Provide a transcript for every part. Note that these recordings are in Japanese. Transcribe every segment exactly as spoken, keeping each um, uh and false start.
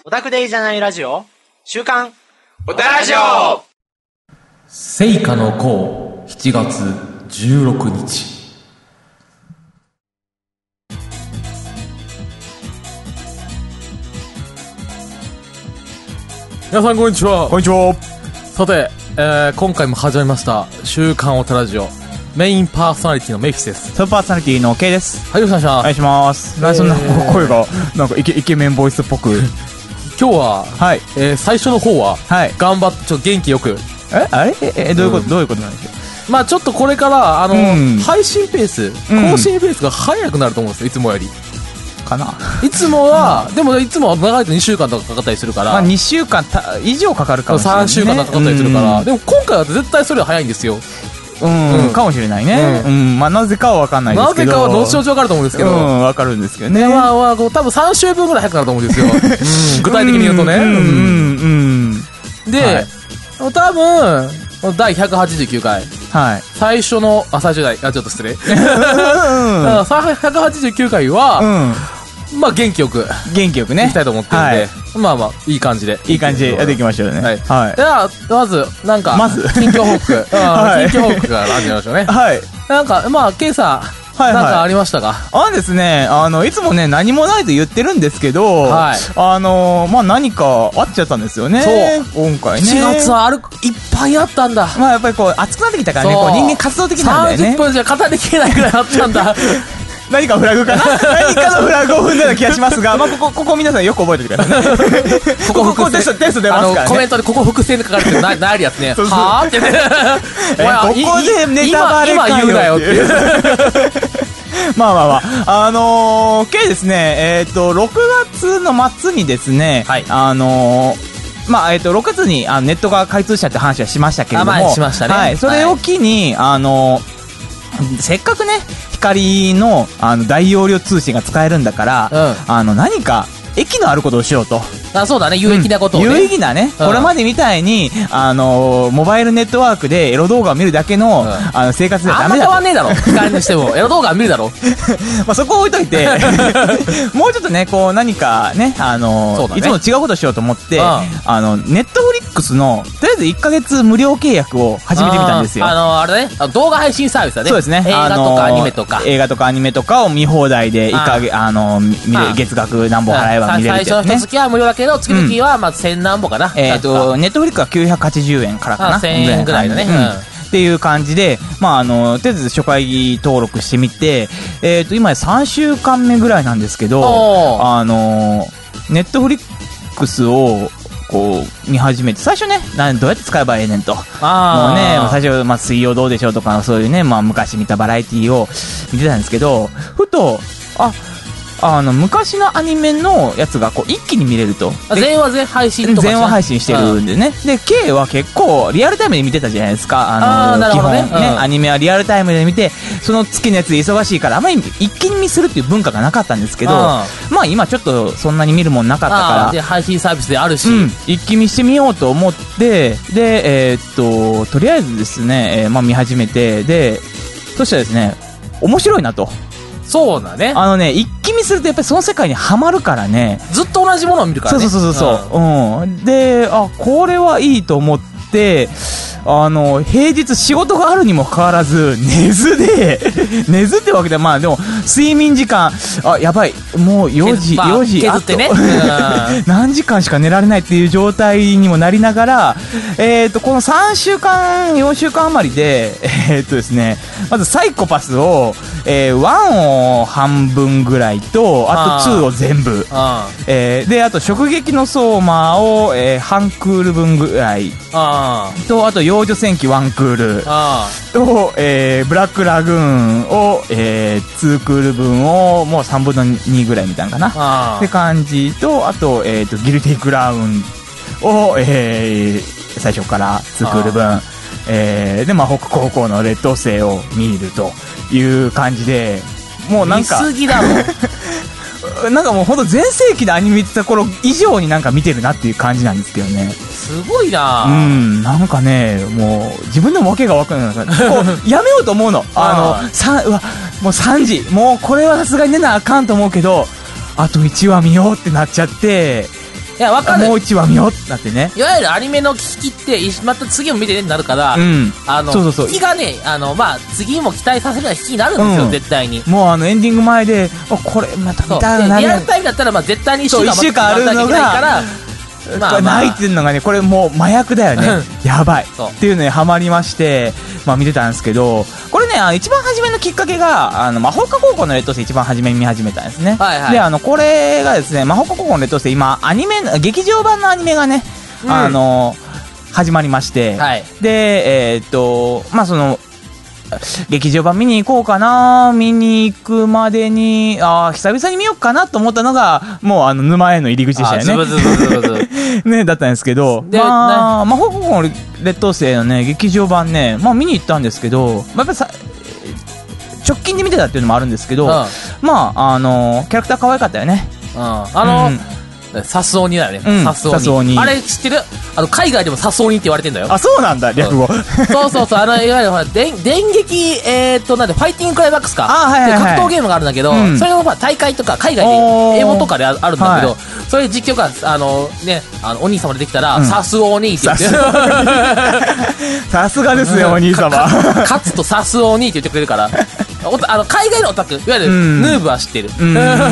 オタクでいいじゃないラジオ週刊オタラジオ。 聖火の甲しちがつじゅうろくにち。皆さんこんにちは。 こんにちは。 さて、えー、今回も始まりました週刊オタラジオ、メインパーソナリティのメイフィスです。 サブパーソナリティの K です。 はい、よろしくお願いします。 お願いします。なんかそんな声がなんかイケイケメンボイスっぽく今日は、 はい、 えー、最初の方は、はい、頑張ってちょっと元気よく、 えあれええどういうこと、うん、どういうことなんでしょう。 まあちょっとこれからあの、うん、配信ペース、更新ペースが早くなると思うんですよ、いつもよりかな。 いつもはでもいつもは長いとにしゅうかんとかかかったりするから、まあ、 にしゅうかんた以上かかるかもしれない、ね、 さんしゅうかんとかかったりするから、でも今回は絶対それは早いんですよ。 うん、うん、かもしれないね。うん、うん、まあなぜかは分かんないですけど。 なぜかは後々分かると思うんですけど。 うん、分かるんですけどね。 まあまあ多分さんしゅうぶんぐらい早くなると思うんですよ。うん、具体的に言うとね。うん、うん、うん。で、はい、多分だいひゃくはちじゅうきゅうかい。はい。最初のあ最初じゃない、あちょっと失礼。うん、ひゃくはちじゅうきゅうかいは。うん、まあ元気よく元気よくねいきたいと思ってるんで、はい、まあまあいい感じでいい感じでやっていきましょうね。はい、 はい、ではまずなんかまず近況報告、はい、近況報告から始めましょうね。はい。なんかまあケイさん、はいはい、なんかありましたか。 あですね、あのいつもね何もないと言ってるんですけど、はい、あのまあ何かあっちゃったんですよね。そう今回ねしちがつはあるいっぱいあったんだ。 まあやっぱりこう暑くなってきたからね、こう人間活動的なんだよね。 さんじゅっぷんじゃ語りきれないぐらいあったんだ。 何かフラグかな何かのフラグを踏んだような気がしますが、まあここここ皆さんよく覚えておいてくださいね。ここここテストテスト出ますからね。 コメントでここ伏線で書かれてるなないやつね。はぁってね。 ここでネタバレかよ今言うなよっていう。 まあまあまあ、あのー、K ですね、えっと、ろくがつの末にですね、はい、あのー、まあ、えっと、ろくがつにあネットが開通したって話はしましたけれども、 あ、まあ、しましたね。 はい、それを機に、はい、あのー、せっかくね、光の、あの、大容量通信が使えるんだから、うん、あの、何か、益のあることをしようと。 あ、そうだね、有益なことをね。 うん、有益なね、うん、これまでみたいに、あのー、モバイルネットワークでエロ動画を見るだけの、うん、あの生活ではダメだと。 あんま変わんねえだろ、光にしても。エロ動画は見るだろ。 まあそこを置いといて、もうちょっとね、こう何かね、あのーね、いつもと違うことをしようと思って、うん、あの、ネットフリックスの、とりあえずいっかげつ無料契約を始めてみたんですよ。 あのー、あれね、動画配信サービスだね。 そうですね。 映画とかアニメとか。 映画とかアニメとかを見放題で、いっかげつ、あのー、見れ月額何本払えば見れるってやつね。 最初の月は無料だけど、月々は、まあ、千何本かな。 えっと、ネットフリックスはきゅうひゃくはちじゅうえんからかな。 せんえんぐらいだね。うん。 っていう感じで、まあ、あの、とりあえず初回登録してみて、えっと、今さんしゅうかんめぐらいなんですけど、あの、ネットフリックスを、こう、見始めて、最初ね、などうやって使えばええねんと。もうね、最初、まあ、水曜どうでしょうとか、そういうね、まあ、昔見たバラエティを見てたんですけど、ふと、あ、あの昔のアニメのやつがこう一気に見れると。 全話全配信とか全話配信してるんでね。で K は結構リアルタイムで見てたじゃないですか。あのー、基本ね、うん、アニメはリアルタイムで見て、その月のやつで忙しいからあんまり一気に見するっていう文化がなかったんですけど、まあ今ちょっとそんなに見るもんなかったからで配信サービスであるし、 うん、一気見してみようと思って、でえー、っととりあえずですね、えー、まあ見始めて、でそしたらですね、面白いなと。 そうだね。 あのね、一気見するとやっぱりその世界にはまるからね。 ずっと同じものを見るからね。 そうそうそうそう。うん。うん、で、あ、これはいいと思って、あの、平日仕事があるにもかかわらず、寝ずで、寝ずってわけで、まあでも、睡眠時間、あ、やばい、もうよじ、よじ、 削ってね。 何時間しか寝られないっていう状態にもなりながら、えっと、このさんしゅうかん、よんしゅうかん余りで、えっとですね、まずサイコパスを、えー、ワンを半分ぐらいと、あとツーを全部。えー、で、あと、直撃の相馬を、えー、半クール分ぐらい。と、あと、幼女戦記ワンクール。と、えー、ブラックラグーンを、えー、ツークール分を、もうさんぶんのにぐらいみたいなかな。って感じと、あと、えっと、ギルティクラウンを、えー、最初からツークール分。えー、で、まあ、北高校の劣等生を見るという感じで、もうなんか。 見すぎだろ。 なんかもうほんと全盛期でアニメ見てた頃以上になんか見てるなっていう感じなんですけどね。 すごいな。 うん、なんかね、もう自分でもわけがわかんない。こうやめようと思うの。あの、さうわ、もうさんじ、もうこれはさすがに寝なあかんと思うけど、あといちわ見ようってなっちゃって、 いや、わかる。 もう一話見ようってなってね。 いわゆるアニメの聞きって、また次も見てねってなるから、うん、あの、そうそうそう。引きがね、あの、まあ、次も期待させるような引きになるんですよ、うん、絶対に。 もうあの、エンディング前で、これ、また見たいな。 リアルタイムだったら、まあ、絶対に一週間待ってなきゃいけないから、 まあまあ、泣いてるのがね、これもう麻薬だよね。やばい。っていうのにハマりまして、まあ見てたんですけど、これね、あの一番初めのきっかけが、あの、魔法科高校の劣等生一番初めに見始めたんですね。はいはい。で、あの、これがですね、魔法科高校の劣等生、今、アニメ、劇場版のアニメがね、うん、あの、始まりまして、はい、で、えー、っと、まあその、劇場版見に行こうかな、見に行くまでに、ああ、久々に見ようかなと思ったのが、もうあの沼への入り口でしたよね。ズブズブズブズブね、だったんですけど、まあ、魔法高校の劣等生のね、劇場版ね、まあ見に行ったんですけど、まあ、やっぱりさ、直近で見てたっていうのもあるんですけど、うん、まあ、あの、キャラクター可愛かったよね。 うん、あの、うんサスオニだよね。うん、サスオニ。サスオニ。あれ知ってる？あの、海外でもサスオニって言われてんだよ。 あ、そうなんだ、略語。 そうそうそう、あの、いわゆるほら、電撃、えーっと、なんで、ファイティングクライマックスか。 あ、はいはいはい。 格闘ゲームがあるんだけど、うん、それのまあ大会とか、海外で、英語とかであるんだけど、はい、それ実況が、あの、ね、あの、お兄様出てきたら、うん、サスオニって言って。 さすがですよ、お兄様。 勝つとサスオニって言ってくれるから。あの海外のオタク、いわゆるヌーブは知ってる。うん、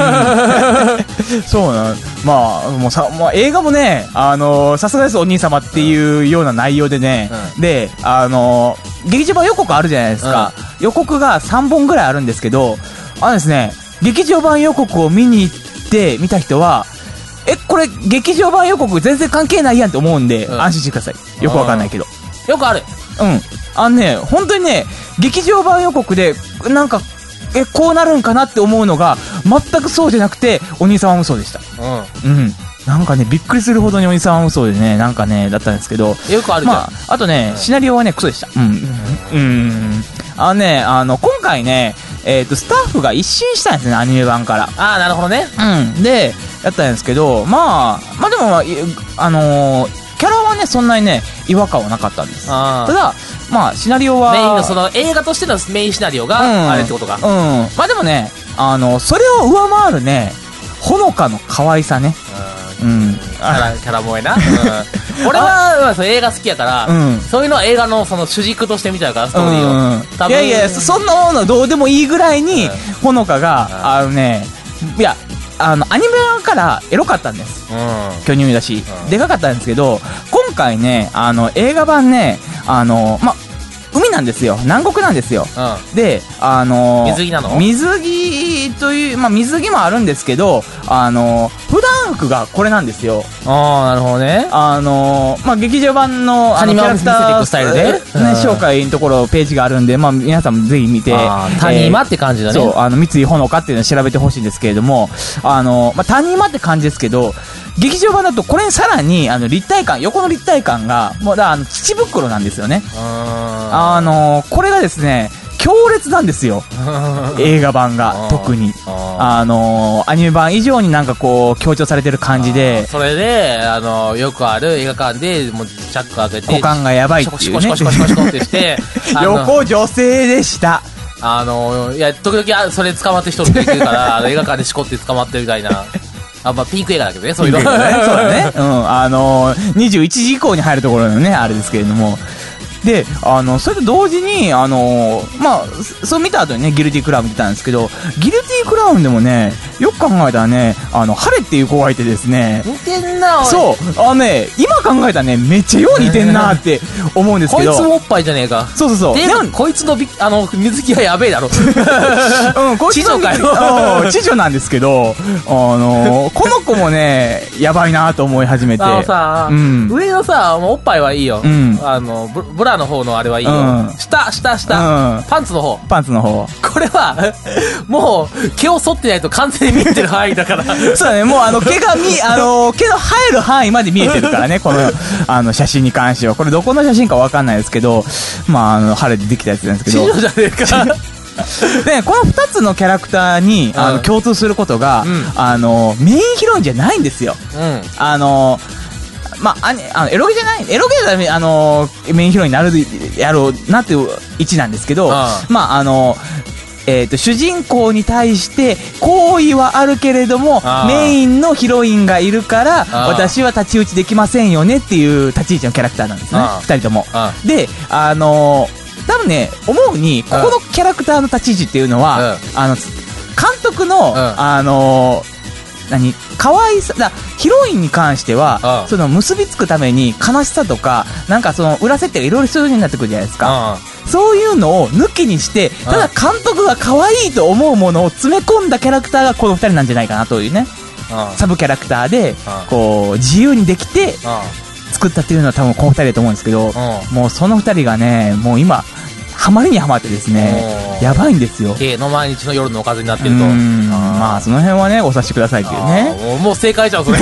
そうなん、まあもうさ、まあ、映画もね、あのー、さすがですお兄様っていうような内容でね、うん、で、あのー、劇場版予告あるじゃないですか、うん、予告がさんぼんぐらいあるんですけど、あのですね、劇場版予告を見に行って見た人は、え、これ劇場版予告全然関係ないやんって思うんで、うん、安心してください。よくわかんないけど。 よくある。 うん。あのね、本当にね、劇場版予告で、なんか、え、こうなるんかなって思うのが、全くそうじゃなくて、お兄様もそうでした。うん。うん。なんかね、びっくりするほどにお兄様もそうでね、なんかね、だったんですけど。 よくあるじゃん。 まあ、あとね、うん、シナリオはね、クソでした。うん。うん。うん。あのね、あの、今回ね、えっと、スタッフが一新したんですね、アニメ版から。 ああ、なるほどね。 うん。で、やったんですけど、まあ、まあでも、あのー、キャラはね、そんなにね、違和感はなかったんです。ただ、まあ、シナリオは。 メインの、その、映画としてのメインシナリオが、うん、あれってことか。 うん。まあでもね、あの、それを上回るね、ほのかの可愛さね。 うん。キャラ、キャラ萌えな。うん。俺は、映画好きやから、うん、そういうのは映画のその主軸として見ちゃうから、ストーリーを。うん、 多分いやいや、そんなものどうでもいいぐらいに、うん、ほのかが、うん、あのね、いや、あのアニメからエロかったんです、うん、巨乳だし、うん、でかかったんですけど、今回ね、あの映画版ね、あのま海なんですよ、南国なんですよ、うん、で、あの水着なの？ 水着という、まあ、水着もあるんですけど、あの普段服がこれなんですよ。 ああ、なるほどね。 あのまあ、劇場版のアニメを見せていくスタイルで、ね、 うん、紹介のところページがあるんで、まあ、皆さんもぜひ見て、 谷間って感じだね。 そう、あの三井ほのかっていうのを調べてほしいんですけれども、あの、まあ、谷間って感じですけど、劇場版だとこれにさらにあの立体感、横の立体感がもうだあの乳袋なんですよね。あのこれがですね強烈なんですよ映画版が特にあのアニメ版以上になんかこう強調されてる感じで、 それであのよくある映画館でもうチャック開けて股間がやばいっていうね、 シコシコシコシコってして横女性でした。 あのいや時々それ捕まって人って言うから映画館でシコって捕まってるみたいな。あ、まあ、ピンク映画だけどね、そういうの。ね、そうだね。うん。あのー、にじゅういちじ以降に入るところのね、あれですけれども。で、あの、それと同時に、あのー、まあ、そう見た後にね、ギルティクラウン見たんですけど、ギルティクラウンでもね、よく考えたらね、あの、ハレっていう子がいてですね。 似てんな、おい。 そう。あのね、今考えたらね、めっちゃよう似てんなって思うんですけど。 こいつもおっぱいじゃねえか。 そうそうそう。 でも、こいつのび、あの、水着はやべえだろ。 うん、こいつの。知女かよ。知女なんですけど、あのー、この子もね、やばいなと思い始めて。 あのさ、うん、上のさ、おっぱいはいいよ。うん、あの、ブ、ブラの方のあれはいいよ。うん、下、下、下、うん。パンツの方。 パンツの方。 これは、もう、毛を剃ってないと完全に見えてる範囲だから。 そうだね、もうあの、毛が見、あの、毛の生える範囲まで見えてるからね、この、あの、写真に関しては。これどこの写真かわかんないですけど、まあ、あの、晴れてできたやつなんですけど。 チロじゃねえか。 で、この二つのキャラクターに、あの、共通することが、うん、あの、メインヒロインじゃないんですよ。うん、あの、まあ、あのエロゲじゃない、エロゲじゃあのメインヒロインになるやろうなっていう位置なんですけど、ああまああのえっと、主人公に対して好意はあるけれども、メインのヒロインがいるから、私は太刀打ちできませんよねっていう立ち位置のキャラクターなんですね。二人とも。で、あのー、多分ね、思うに、ここのキャラクターの立ち位置っていうのは、あの、監督の、あのー、何可愛さだヒロインに関してはその結びつくために悲しさとかなんかその裏設定がいろいろ必要になってくるじゃないですか。そういうのを抜きにしてただ監督が可愛いと思うものを詰め込んだキャラクターがこのふたりなんじゃないかなというね。サブキャラクターでこう自由にできて作ったっていうのは多分このふたりだと思うんですけど、もうそのふたりがねもう今ハマりにハマってですねやばいんですよ。 K の毎日の夜のおかずになってると。 まあその辺はねお察しくださいっていうね。 もう、もう正解じゃんそれ。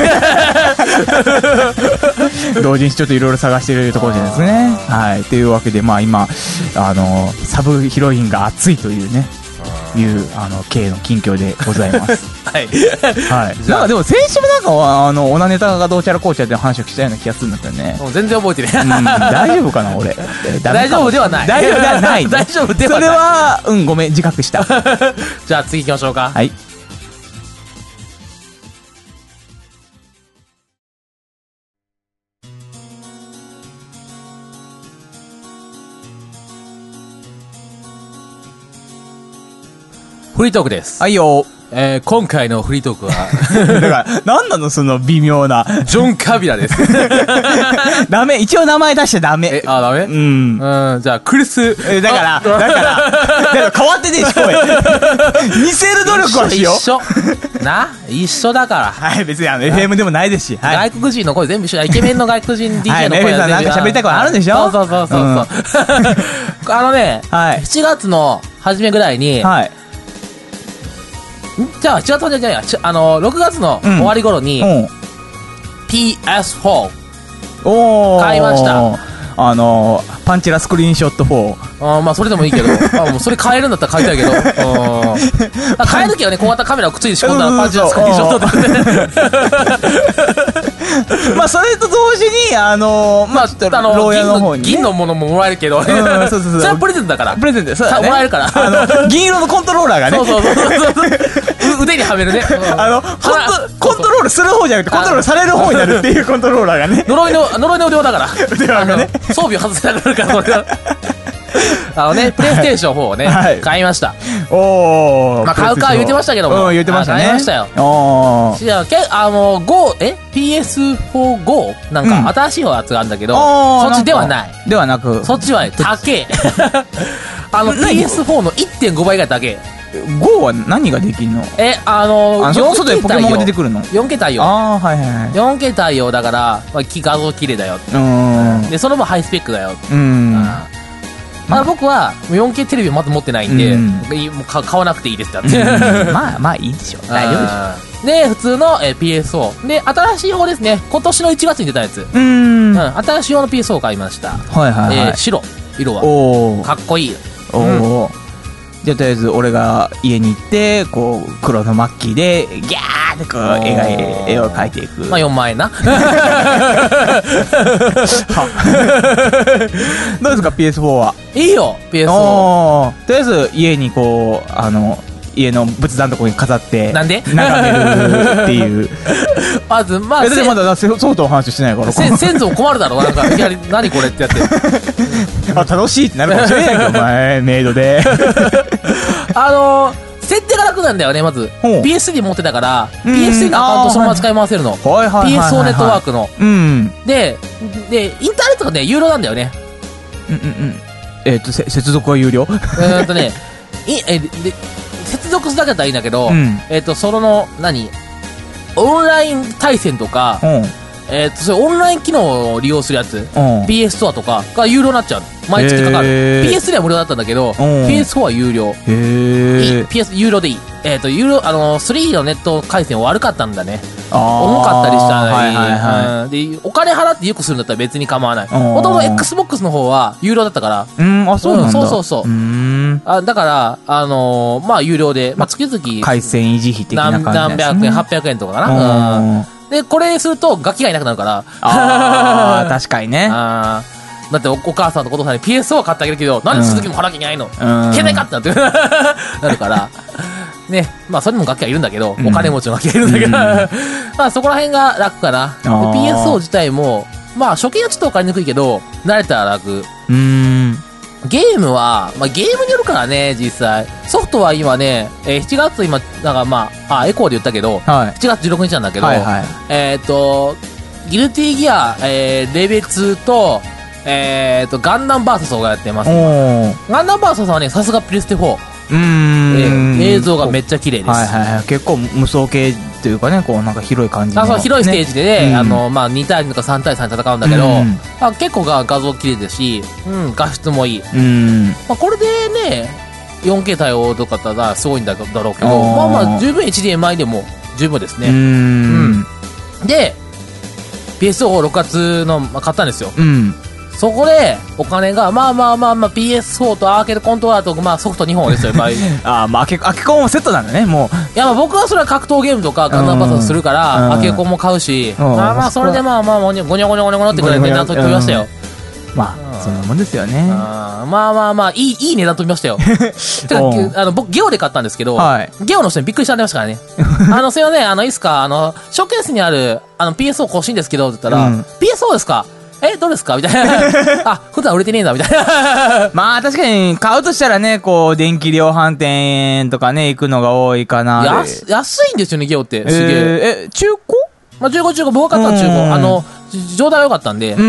同時にちょっといろいろ探してるところじゃないですね。はいというわけでまあ今あのサブヒロインが熱いというねいうあの K の近況でございます。 はいはい。なんかでも先週もなんかはあのオナネタがどうちゃらこうちゃって話をしたような気がするんだけどね。 もう全然覚えてない。 うん大丈夫かな俺。 大丈夫ではない。 大丈夫ではない。 大丈夫ではない。 それはうんごめん自覚した。 じゃあ次行きましょうか。 はい。 フリートークです。 はいよ。 えー、今回のフリートークはだから何なのその微妙なジョン・カビラです。 ダメ一応名前出しちゃダメ。 えあダメうんうんじゃあクリスえだからだからだから変わってねえし声似せる努力はしよう。 一緒な一緒だからはい別にあの エフエム でもないですし、はい、 外国人の声全部一緒だ。イケメンの外国人 ディージェー の声は全部、 はい、なんか喋りたいことあるんでしょ。 そうそうそうそう、うん、あのね、はい、しちがつの初めぐらいに、はいじゃあ、違ったじゃないや、あの、ろくがつの終わり頃に、うん、ピーエスフォーお買いました。 あの、パンチラスクリーンショットフォー。 あまあ、それでもいいけど、あもうそれ買えるんだったら買いたいけど、買えるけどね、小型カメラをくっついて仕込んだらパンチラスクリーンショットで。 まあ、それと同時に、あのー、まあ、ちょっと、牢屋の方に、ね。 銀のものももらえるけど、うん、そうそうそう。それはプレゼントだから。 プレゼント、そうだね。 もらえるから。 あの、銀色のコントローラーがね。 そうそうそうそう。腕にはめるね。 あの、コントロールする方じゃなくて、コントロールされる方になるっていうコントローラーがね。 呪いの、呪いの腕輪だから。 腕輪がね。 装備を外せなくなるから、これは。あのね、プレイステーションフォーをね、はい、買いました。 おー。 まあ、買うか言ってましたけども。 うん、言ってましたね。 買いましたよ。 おー。 じゃあ、け、あの、ゴー、え ピーエスフォー ゴー なんか、新しいやつがあるんだけど、そっちではない。 ではなく。 そっちは、高え。あの、ピーエスフォー の いってんご 倍が高え。 ゴー は何ができんの？ え、あの、 あの外でポケモンが出てくるの？ よんケー 対応。 あー、はいはいはい。 よんケー 対応だから、まあ、画像綺麗だよ。 うん。 で、それもハイスペックだよ。 うん。 まあ僕は よんケー テレビをまず持ってないんで、うん、もう買わなくていいですってって、 うん、まあまあいいでしょ大丈夫でしょ。 で普通の、えー、ピーエスフォー で新しい方ですね。今年のいちがつに出たやつ。 うん、 うん、新しい方の ピーエスフォー を買いました。 はいはいはい、 えー、白色はおかっこいい。 おお、うん、じゃあとりあえず俺が家に行ってこう黒のマッキーでギャーってこう絵が絵を描いていく。 まあよんまんえんな。 どうですか ピーエスフォー は。 いいよ ピーエスフォー。 とりあえず家にこうあの家の仏壇のとこに飾ってなんで眺めるっていう。 まずまあでまだそうとお話してないから先祖も困るだろ。なんかいきなり何これってやってあ楽しいってなるかもしれないけどお前メイドであのー設定が楽なんだよね。まず ピーエススリー 持ってたから ピーエススリー のアカウントそのまま使い回せるの。 ピーエスフォー ネットワークの、 うん、 ででインターネットがね有料なんだよね。 うんうんうん。えっ、ー、と接続は有料。 えーっとねいえで接続するだけだったらいいんだけど、うん、えっ、ー、とその何オンライン対戦とか、うん、えっ、ー、とそれオンライン機能を利用するやつ、うん、ピーエス ストアとかが有料になっちゃう。毎月かかる。 ピーエススリー は無料だったんだけど ピーエスフォー は有料。 へー。 ピーエス 有料でいい。えっ、ー、と有料あのスリーのネット回線悪かったんだね。重かったりしたら、はいはいはい、うん、でお金払ってよくするんだったら別に構わない。もともと Xbox の方は有料だったから。 うん、あ、そうなんだ。 うん、そうそうそう。うーん、あだからあのー、まあ有料で、まあ、月々 回線維持費的な感じですね。 何百円はっぴゃくえんとかかな。うん、でこれするとガキがいなくなるから。 あ確かにね。 あだってお、お母さんとお父さんに ピーエスフォー 買ってあげるけど、なんで鈴木も払わなきゃいけないの、 うん、 けないかってなって、なるから。ね、まあそれも楽器はいるんだけど、うん、お金持ちの楽器はいるんだけど、うん、まあそこら辺が楽かな。ピーエスフォー 自体も、まあ初見はちょっと分かりにくいけど、慣れたら楽。うーん。ゲームは、まあゲームによるからね、実際。ソフトは今ね、えー、しちがつ今、なんかまあ、あ、エコーで言ったけど、はい、しちがつじゅうろくにちなんだけど、はいはい、えっ、ー、と、ギルティギア、えー、レベツと、えっ、ー、と、ガンダムバーサスをやってます。ガンダムバーサスはね、さすがプレステフォー。うーん、えー、映像がめっちゃ綺麗です。 はいはいはい。結構無双系というかね、こうなんか広い感じの、 あ、そう、広いステージでね、ね、あの、まあ、にたいにとかさんたいさんで戦うんだけど、うん、あ、結構が画像綺麗ですし、うん、画質もいい。うん。まあ、これでね、よんケー 対応とかだったらすごいんだろうけど、まあまあ、十分 エイチディーエムアイ でも十分ですね。うん。うん。で、ピーエスフォー ろくがつの、まあ、買ったんですよ。うん。そこで、お金が、まあまあまあまあ、ピーエスフォー とアーケードコントローラーと、まあソフトにほんですよ、やっぱり。 ああ、まあ、アケコンもセットなんだね、もう。 いや、まあ僕はそれは格闘ゲームとか、ガンダムバトルするから、アケコンも買うし、まあまあ、それでまあまあ、ゴニョゴニョゴニョゴニョってくらい値段取りましたよ。 まあ、そんなもんですよね。 あまあまあまあ、いい、いい値段取りましたよ。てか、あの、僕、ゲオで買ったんですけど、はい、ゲオの人にびっくりしちゃいましたからね。あの、すいません、あの、いいっすか、あの、ショーケースにある、あの、ピーエスフォー 欲しいんですけど、って言ったら、うん、ピーエスフォー ですかえ、どうですかみたいな。あ、普段売れてねえんだ、みたいな。 まあ確かに、買うとしたらね、こう、電気量販店とかね、行くのが多いかな。 安、安いんですよね、ゲオって。すげえ。え、中古まあ中古中古、僕が買ったの中古。あの、状態が良かったんで。うん。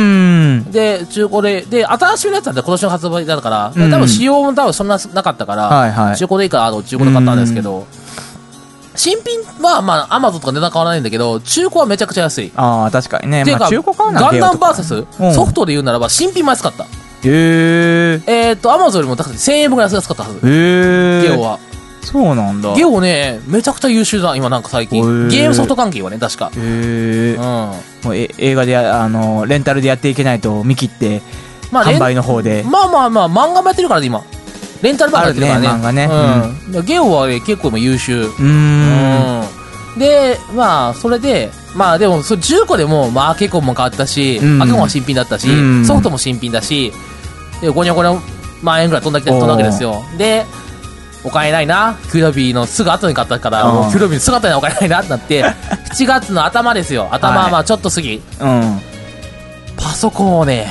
で、中古で、で、新しめのやつなんで今年の発売だから、多分仕様も多分そんななかったから、はいはい、中古でいいから、あの、中古で買ったんですけど、新品は、まあ、アマゾンとか値段変わらないんだけど、中古はめちゃくちゃ安い。 ああ、確かにね。 ていうか、 まあ、中古買うなガンダムバーサス、うん、ソフトで言うならば、新品も安かった。へえ。 えっと、アマゾンよりも高くてせんえん分ぐらい安かったはず。へえ。ゲオは。 そうなんだ。 ゲオね、めちゃくちゃ優秀だ、今なんか最近。ゲームソフト関係はね、確か。へえ。うん。もうえ映画で、あの、レンタルでやっていけないと見切って、まあ、販売の方で。 まあまあまあ、漫画もやってるからね、今。レンタル版やってるからね。 漫画ね。 うん。ゲオはね、結構今優秀。うん。で、まあ、それで、まあでも、それじゅっこでも、まあ、アケコンも変わったし、うん、アケコンは新品だったし、うん、ソフトも新品だし、で、ごにょごにょ万円ぐらい飛んだきて、飛んだわけですよ。で、お金ないな、キューラビーのすぐ後に買ったから、もうキューラビーのすぐ後にお金ないなってなって、しちがつの頭ですよ。頭、はい、まあちょっと過ぎ。うん。パソコンをね、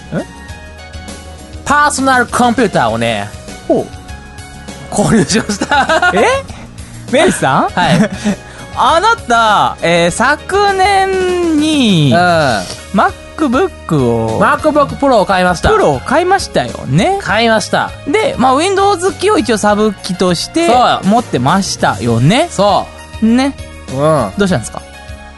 パーソナルコンピューターをね、ほう。購入しました。 えメイさんはい。 あなた、えー、昨年に、うん、MacBook を MacBook Pro を買いました。 プロを買いましたよね。 買いました。 で、まあ Windows 機を一応サブ機として持ってましたよね。 そうね。うん。どうしたんですか？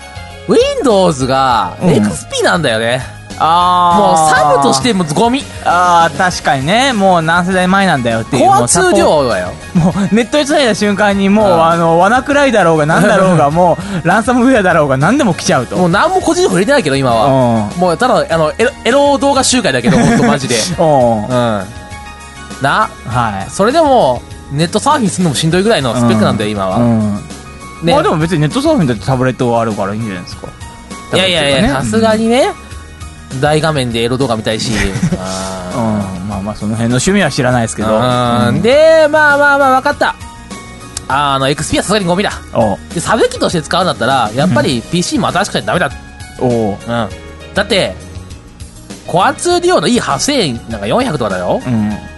Windows が エックスピー なんだよね。ああ。もうサブとしてもゴミ。 ああ、確かにね。もう何世代前なんだよっていう。 コアツー量だよ。 もうネットに繋いだ瞬間にもう、うん、あの、ワナクライだろうが何だろうが、もう、ランサムウェアだろうが何でも来ちゃうと。 もう何も個人情報入れてないけど、今は。うん、もうただ、あの、エロ、エロ動画集会だけど、ほんとマジで。うん。うん。な。はい。それでも、ネットサーフィンするのもしんどいぐらいのスペックなんだよ、今は。うん。 ね。まあでも別にネットサーフィンだってタブレットがあるからいいんじゃないですか。 いやいやいや、さすがにね。大画面でエロ動画見たいし、 あうん、まあまあその辺の趣味は知らないですけど、 うん、でまあまあまあ分かった。あの エックスピー はさすがにゴミだ。でサブ機として使うんだったらやっぱり ピーシー も新しくないとダメだ。お、うん、だってコアツー利用のいいはっせんえんなんかよんひゃくとかだよ、うん、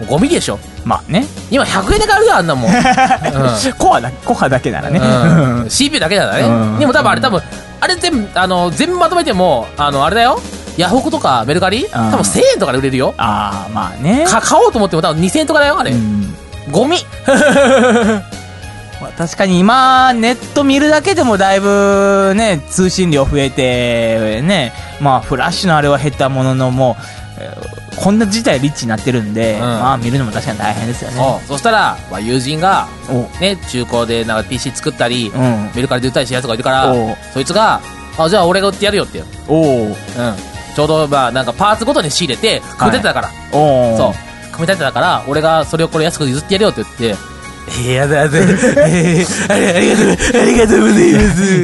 ゴミでしょ。 まあね、 今ひゃくえんで買えるよあんなもん、うん、 コアだコアだけならね、 うん、シーピーユー だけならね、うん、でも多分あれ多分あれ全部あの全部まとめてもあのあれだよ、ヤフオクとかメルカリ多分せんえんとかで売れるよ。 ああまあね、 か買おうと思っても多分にせんえんとかだよあれ、うん、ゴミまあ確かに今ネット見るだけでもだいぶね通信量増えてね、まあフラッシュのあれは減ったもののもう、えー、こんな自体リッチになってるんで、うん、まあ見るのも確かに大変ですよね。 そ, そしたら、まあ、友人が、ね、中古でなんか ピーシー 作ったり、うん、メルカリで売ったりしてるやつがいるから、そいつがあじゃあ俺が売ってやるよっておう、うん、ちょうどまあなんかパーツごとに仕入れて組み立てたから、はい、そう組み立てたから俺がそれをこれ安く譲ってやるよって言って、 いやだぜ、えー、ありがとう、ありがとうございます。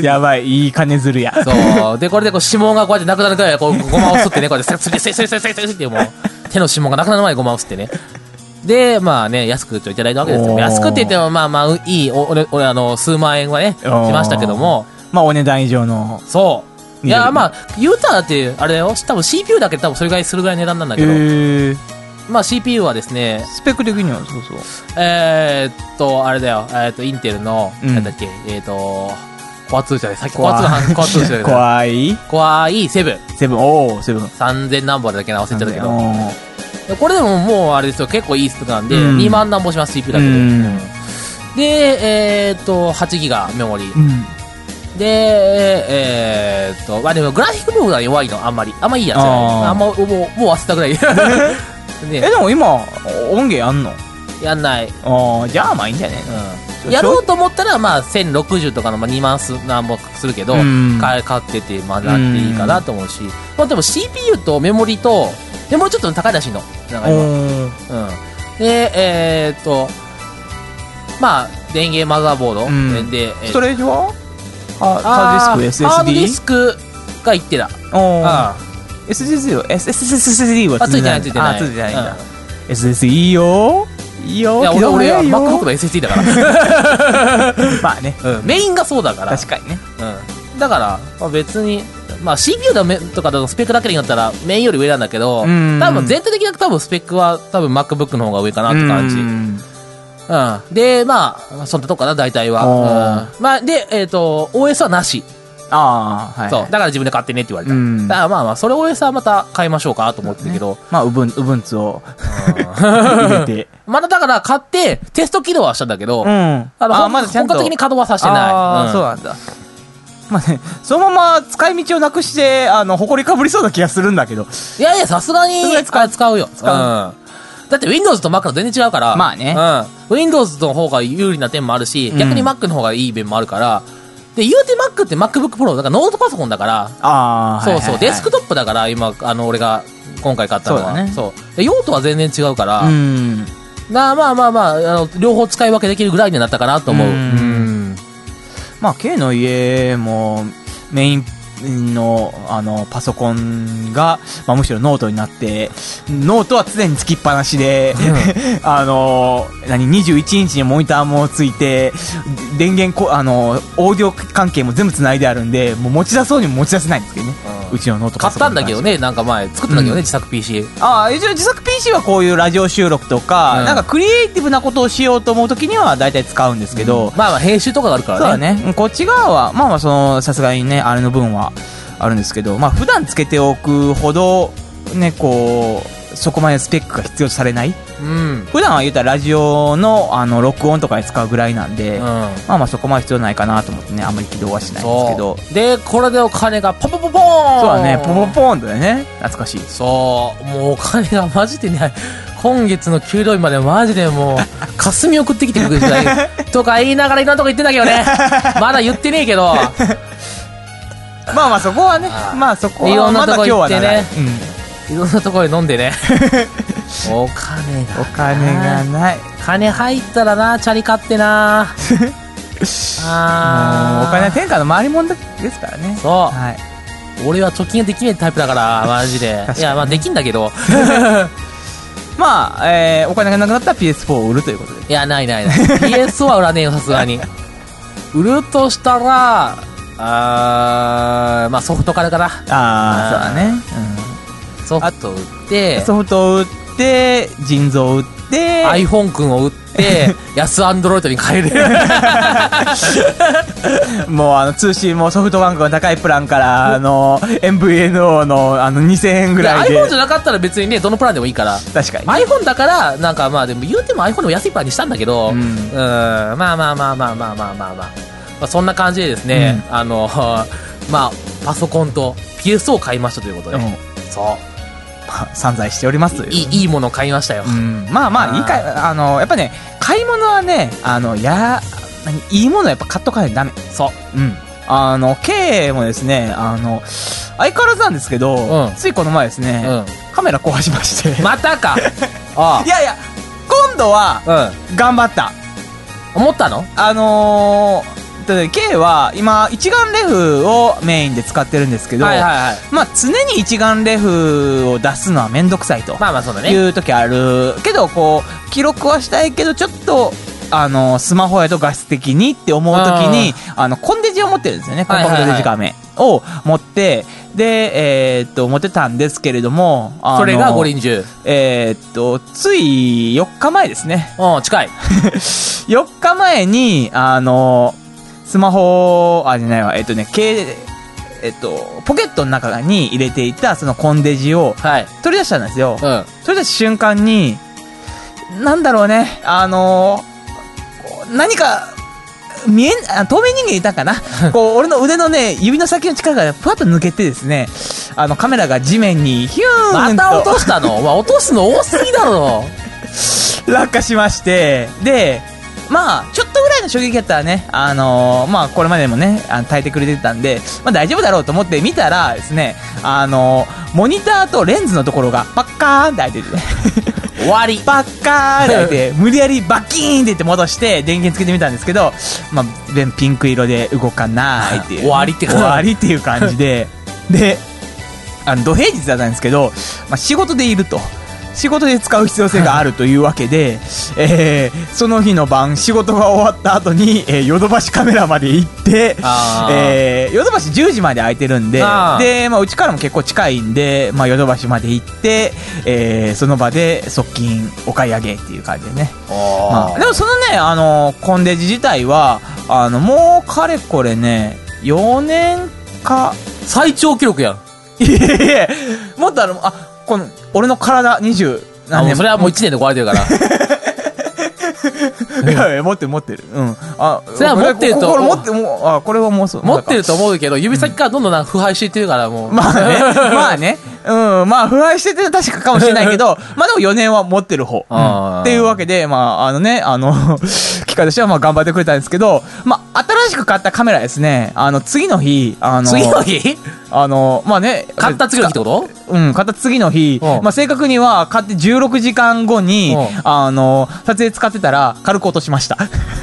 やばい、いい金づるや。 そう。で、これでこう指紋がこうやってなくなるくらい、こう、ごまをすってね、こうやって、スリスリスリスリスリスリってもう、手の指紋がなくなる前にごまをすってね。で、まあね、安くいただいたわけですよ。安くって言っても、まあまあ、いい、俺、俺、あの、数万円はね、しましたけども。 まあ、お値段以上の。 そう。いや、まあ、言うたらだって、あれだよ、多分 シーピーユー だけ多分それぐらいするぐらいの値段なんだけど。へー。まあ シーピーユー はですね、 スペック的にはそうそう。 えーっと、あれだよ、えーっと、インテルの、うん、なんだっけ、えーっと、コアツーじゃない、さっきコアツーの話、コアツーじゃない。 怖い怖いセブン。 セブン、おー、セブン。 さんぜん何本だっけな、忘れちゃったけど。これでももうあれですよ、結構いいスペックなんで、うん、にまん何本します、シーピーユー だけで。うん、で、えーっと、はちギガメモリ。うんで、えー、っと、まあでもグラフィック部分が弱いの、あんまり。あんまいいやつじゃない。あんま、もう、もう忘れたぐらい。ね、 え、でも今、音源やんの？ やんない。 ああ、じゃあまあいいんじゃね、 うん、やろうと思ったら、まあ、せんろくじゅうとかの、まあ、にまんす何本するけど、買ってて、まあ、なっていいかなと思うし。まあでも シーピーユー とメモリと、メモリちょっと高いらしいの。なんか今。うん。で、えー、っと、まあ、電源マザーボード。うん、で、 ストレージはハードディスク エスエスディー？ ハードディスクがいってた。 おー。エスエスディー は エスエスディー はついてないついてない。 あ、ついてないんだ。エスエスディー いいよいいよ。 いや、俺、俺は MacBook の エスエスディー だから。 まあね。 メインがそうだから。 確かにね。 うん。だから、まあ別に、まあ シーピーユー とかのスペックだけになったらメインより上なんだけど、多分全体的な多分スペックは多分 MacBook の方が上かなって感じ。うん。で、まあ、そんなとこかな、大体は。うん。まあ、で、えっと、オーエス はなし。 ああ、はい。 そう。だから自分で買ってねって言われた。うん。だからまあまあ、それ オーエス はまた買いましょうかと思ってるけど。 まあ、ウブン、ウブンツを入れて。 まだだから買って、テスト起動はしたんだけど、うん。あの、まだ本格的に稼働はさせてない。 ああ、そうなんだ。まあね、そのまま使い道をなくして、あの、埃かぶりそうな気がするんだけど。 いやいや、さすがに使う、使うよ。使う。うん。だって Windows と Mac と全然違うから。 まあね。 うん。Windows の方が有利な点もあるし、逆に Mac の方がいい面もあるから。で、言うて Mac って MacBook Pro、だからノートパソコンだから。 ああ。 そうそう、デスクトップだから、今、あの、俺が今回買ったのは。そうだね。そう。用途は全然違うから。うん。まあまあまあまあ、あの、両方使い分けできるぐらいになったかなと思う。うん。 まあ、K の家も、メイン、の、あの、パソコンが、まあ、むしろノートになって、ノートは常につきっぱなしで、うん、あの、何、にじゅういちインチにモニターもついて、電源こ、あの、オーディオ関係も全部つないであるんで、もう持ち出そうにも持ち出せないんですけどね。うん、うちのノートパソコン。 買ったんだけどね、なんか前、作ったんだけどね、うん、自作 ピーシー。 ああ、一応自作 ピーシー はこういうラジオ収録とか、うん、なんかクリエイティブなことをしようと思うときには大体使うんですけど、うん、 まあまあ編集とかがあるからね。 そうだね。こっち側は、まあまあその、さすがにね、あれの分は、あるんですけど、まあ普段つけておくほどね、こうそこまでスペックが必要とされない、うん、普段は言ったらラジオのあの録音とかに使うぐらいなんで、うん、まあまあそこまで必要ないかなと思ってね、あんまり起動はしないんですけど、 でこれでお金がポポポポーン。 そうだね、ポポポーンだよね、懐かしい。 そうもうお金がマジでね、今月の給料日までマジでもう霞送ってきてくれる時代とか言いながらいろんなとこ言ってんだけどねまだ言ってねえけどまあまあそこはね、まあそこはいろんなとこ行ってね、 うん、 いろんなとこで飲んでねお金がお金がない、 金入ったらな、チャリ買ってなあお金は天下の回りもんですからね。 そう、はい、俺は貯金ができないタイプだからマジでいやまあできんだけどまあ、えー、お金がなくなったら ピーエスフォー を売るということで。 いやないないないピーエスフォー は売らねえよさすがに売るとしたらあーまあソフトからかな。 ああそうだね、 うん、ソフト売ってソフト売って腎臓売って iPhone 君を売って安アンドロイドに変えるもうあの通信もソフトバンクの高いプランからあの エムブイエヌオー のあのにせんえんぐらいで iPhone じゃなかったら別にねどのプランでもいいから。 確かに iPhone だからなんかまあでも言うても iPhone でも安いプランにしたんだけど、うん、うんまあまあまあまあまあまあまあまあまあまあそんな感じでですね、うん、あのまあパソコンと ピーエスフォー を買いましたということで、うん、そう散財しておりますいいいいものを買いましたよ、うん、 まあまあいいかあのやっぱね買い物はねあのや何いいものやっぱ買っとかないとダメ。 そう、うん、 あの K もですねあの相変わらずなんですけど、うん、ついこの前ですね、うん、カメラ壊しましてまたかああいやいや今度は、うん、頑張った思ったの？ あのー、K は今一眼レフをメインで使ってるんですけど、 はいはいはい、 まあ常に一眼レフを出すのはめんどくさいと、 まあまあそうだね、 いう時あるけど、こう記録はしたいけどちょっとあのスマホやと画質的にって思う時にあのコンデジを持ってるんですよね。コンパクトデジカメを持って、でえー、っと持ってたんですけれども、あのそれが五輪中、 えー、っとついよっかまえですね。 うん、近いよっかまえにあのスマホあじゃないわえー、っとねけえっとポケットの中に入れていたそのコンデジを取り出したんですよ、 はい、うん、 取り出した瞬間になんだろうね、あの何か見えん、透明人間いたかなこう俺の腕のね指の先の力がふわっと抜けてですね、あのカメラが地面にヒューンとまた落としたのお前落とすの多すぎだろ落下しまして、でまあちょっとぐらいの衝撃やったらね、あのー、まあこれまでもねあの耐えてくれてたんで、まあ大丈夫だろうと思って見たらですね、あのー、モニターとレンズのところがパッカーンって開いててね終わりパッカーって開いて無理やりバッキーンって言って戻して電源つけてみたんですけど、まあピンク色で動かないっていう、 終わりって終わりっていう感じでであの土平日だったんですけど、まあ、仕事でいると仕事で使う必要性があるというわけで、えー、その日の晩仕事が終わった後に、えー、ヨドバシカメラまで行って、えー、ヨドバシじゅうじまで空いてるんで、で、まあ、うちからも結構近いんで、まあ、ヨドバシまで行って、えー、その場で側近お買い上げっていう感じでね、まあ、でもそのね、あのコンデジ自体はあのもうかれこれねよねんか最長記録やん。 いやいやもっとあのあこの俺の体にじゅう何年、それはもういちねんで壊れてるからいやいや持ってる持ってる、うん、あそれは持ってるとこれ持ってもうあこれはもうそう持ってると思うけど指先からどんどんなんか腐敗していってるからもう、 まあねまあねうんまあ腐敗してて確かかもしれないけどまあでもよねんは持ってる方、うん、っていうわけでまああのねあの機械としてはまあ頑張ってくれたんですけど、まあ新しく買ったカメラですね、あの次の日あの次の日あのまあね買った次の日ってこと？ うん買った次の日、まあ正確には買ってじゅうろくじかんごにあの撮影使ってたら軽く落としましたあ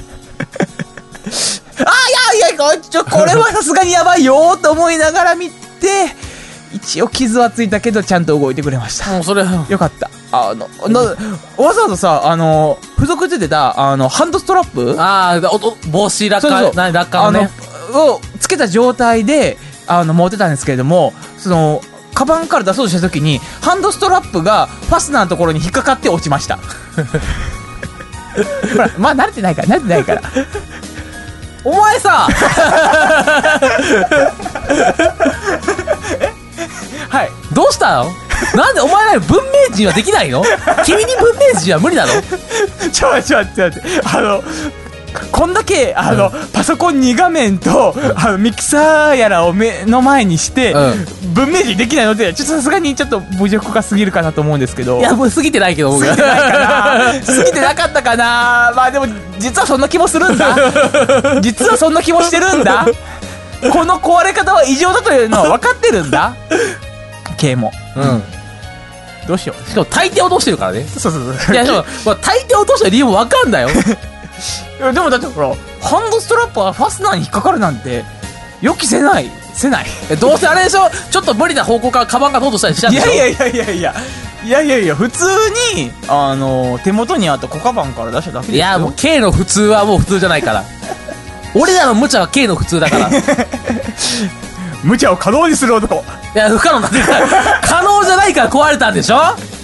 いやいやちょこれはさすがにやばいよと思いながら見て一応傷はついたけどちゃんと動いてくれました。 もうそれよかった。あのなわざわざさあの付属ついてたあのハンドストラップ、 ああ帽子落下、何落下のねをつけた状態であの持ってたんですけれども、そのカバンから出そうとした時にハンドストラップがファスナーのところに引っかかって落ちましたほらまあ慣れてないから慣れてないからお前さはいどうしたの？なんでお前ら文明人はできないの？君に文明人は無理なの？ ちょっと待って待ってあのこんだけあの、うん、パソコンに画面と、うん、あのミキサーやらを目の前にして、うん、文明人できないのでちょっとさすがにちょっと侮辱が過ぎるかなと思うんですけど。 いやもう過ぎてないけど僕過ぎてないかな過ぎてなかったかな。まあでも実はそんな気もするんだ実はそんな気もしてるんだこの壊れ方は異常だというのは分かってるんだK もうんどうしよう。 しかも大抵落としてるからね。 そうそうそういやでも、まあ、大抵落とした理由も分かんだよいやでもだってほらハンドストラップはファスナーに引っかかるなんて予期せないせないどうせあれでしょちょっと無理な方向からカバンが通としたりしちゃうんでしょ。 いやいやいやいやいやいやいやいや普通にあの手元にあった小カバンから出しただけですよ。 いやもう K の普通はもう普通じゃないから俺らの無茶は K の普通だから無茶を可能にする男。 いや不可能だって可能じゃないから壊れたんでしょ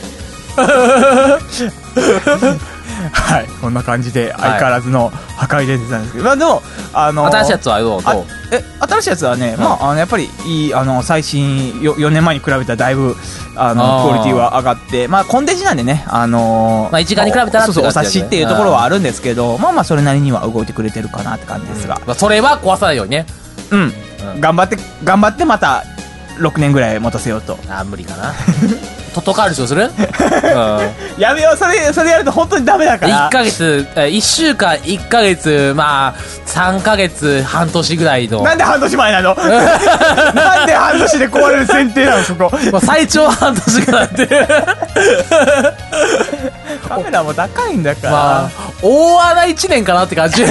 はいこんな感じで相変わらずの破壊伝説なんですけど、はい、まあでもあのー、 新しいやつはどうどうえ新しいやつはね、うん、まああのやっぱりいいあの最新 よ, よねんまえに比べたらだいぶあのあクオリティは上がってまあコンデジなんでねあのー、 まあ一眼に比べたらそうそうお察しっていうところはあるんですけどまあまあそれなりには動いてくれてるかなって感じですが、 うんまあ、それは壊さないようにねうん、うん、頑張って頑張ってまたろくねんぐらい持たせようと。 ああ無理かなトットカールショーする、うん、 やめようそれそれやると本当にダメだから。 いっかげついっしゅうかんいっかげつまあさんかげつ半年ぐらいの。 なんで半年前なのなんで半年で壊れる前提なのそこ最長半年からってカメラも高いんだから。 まあ、大穴いちねんかなって感じ。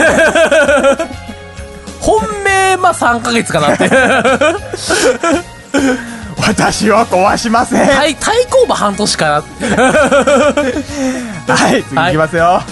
本命、まあさんかげつかなって。 私は壊しません。 対、対抗馬半年かなって。 はい、次いきますよ。はい、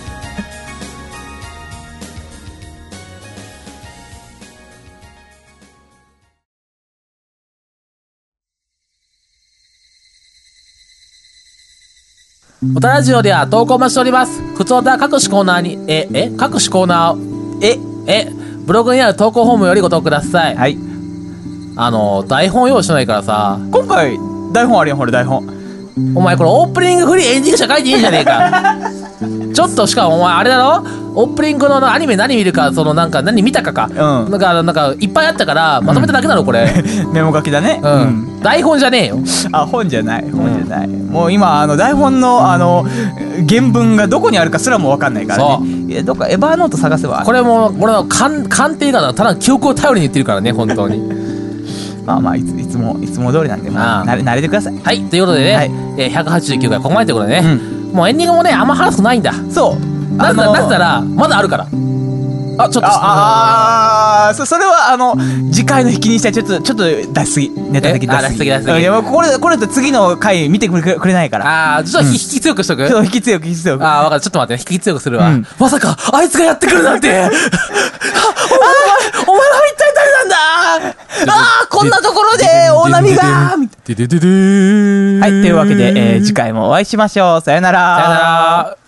おたラジオでは投稿もしております。ふつおた各種コーナーに、え、え、各種コーナー、え、え、ブログにある投稿フォームよりご投稿ください。 はい。 あの、台本用意してないからさ。 今回、台本あるやん、ほら、台本。 お前これオープニングフリーエンディングしか書いていいんじゃねえか。ちょっとしかもお前あれだろ、オープニングのアニメ何見るか、そのなんか何見たかか。うん。なんか、なんかいっぱいあったからまとめただけだろ、これ。 メモ書きだね。 うん。台本じゃねえよ。 あ、本じゃない、本じゃない。もう今、あの、台本の、あの、原文がどこにあるかすらもわかんないからね。そう。いや、どっかエヴァーノート探せば。 これも、俺の鑑定がただ記憶を頼りに言ってるからね、本当に。 まあまあいつ、いつもいつも通りなんで、まあ慣れ、慣れてください。 はい、ということでね、はい、えー、ひゃくはちじゅうきゅうかいここまでということでね、うん、もうエンディングもねあんま話すことないんだ。 そうなぜなぜならまだあるから。あ、ちょっとああそそれはあの次回の引きにしたらちょっとちょっと出しすぎ、ネタ的に出しすぎ。 出しすぎ。いやこれこれと次の回見てくれくれないから。 ああちょっと引き強くしとく。 そう引き強く引き強く。 ああ分かる、ちょっと待って引き強くするわ。まさかあいつがやってくるなんて。お前お前は一体誰なんだ。ああこんなところで大波が。はい、 というわけで、えー、次回もお会いしましょう。さよなら。 さよなら。